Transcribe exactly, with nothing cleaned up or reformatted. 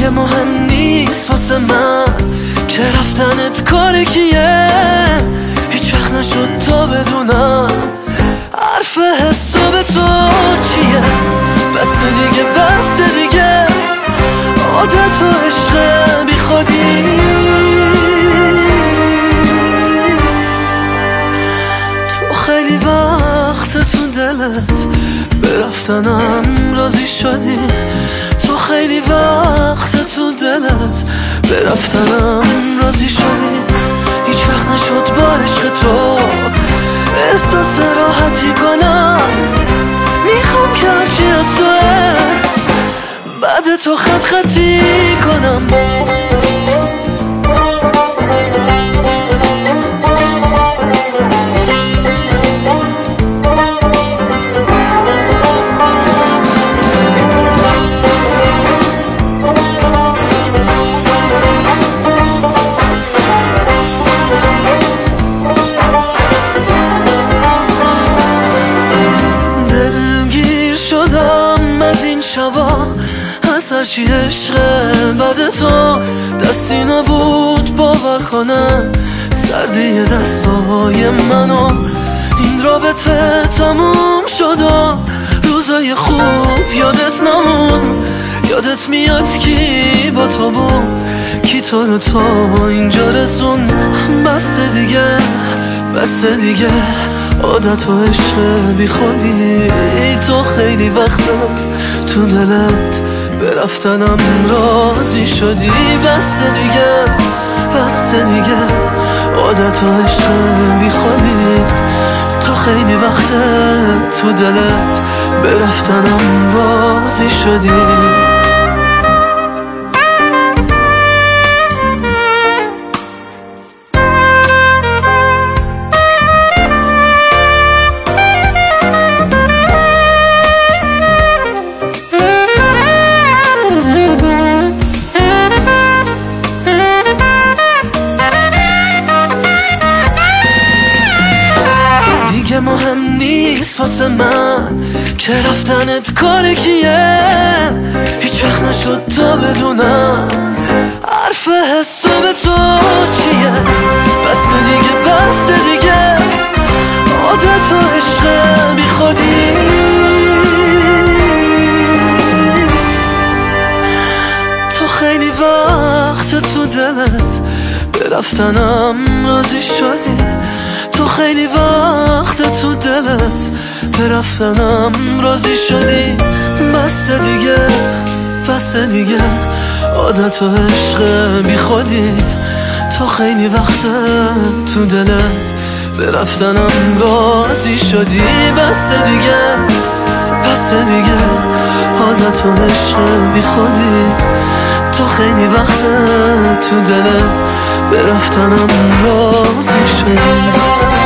دیگه مهم نیست واسه من که رفتنت کار کیه. هیچ وقت نشد تا بدونم حرف حساب تو چیه. بس دیگه بس دیگه عادت و عشق بی خودی. تو خیلی وقت تو دلت به رفتنم راضی شدی. تو خیلی وقت تو دلت به رفتنم راضی شدی. هیچ وقت نشد با عشق تو احساس راحتی کنم. میخوام که هرچی از توه بعد تو خط خطی کنم. از این شبا از هرچی عشقه بعد تو دستی نبود باور کنم. سردی دستای منو این رابطه تموم شد و روزای خوب یادت نمون. یادت میاد کی با تو بود کی تو رو تا اینجا رسون. بس دیگه بس دیگه عادت و عشق بی خودی. تو خیلی وقتا تو دلت به رفتنم راضی شدی. بس دیگه بس دیگه عادت و عشق بی خودی. تو خیلی وقتا تو دلت به رفتنم راضی شدی. دیگه مهم نیست واسه من که رفتنت کار کیه. هیچ وقت نشد تا بدونم حرف حساب تو چیه. بس دیگه بس دیگه عادت و عشق بی خودی. تو خیلی وقت تو دلت به رفتنم راضی شدی. تو خیلی وقت تو دلت به رفتنم راضی شدی. بس دیگه بس دیگه عادت و عشق بی خودی. تو خیلی وقت تو دلت به رفتنم راضی شدی. بس دیگه بس دیگه عادت و عشق بی خودی. تو خیلی وقت تو دلت به رفتنم راضی شدی.